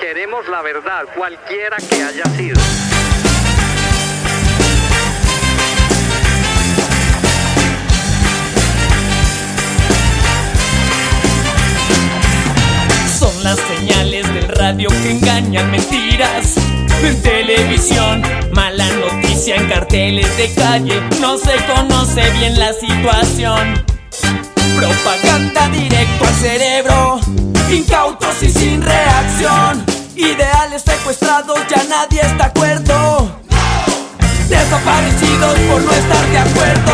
Queremos la verdad, cualquiera que haya sido. Son las señales del radio que engañan, mentiras en televisión, mala noticia en carteles de calle, no se conoce bien la situación. Propaganda directo al cerebro, incautos y sin reacción. Ideales secuestrados, ya nadie está de acuerdo. Desaparecidos por no estar de acuerdo.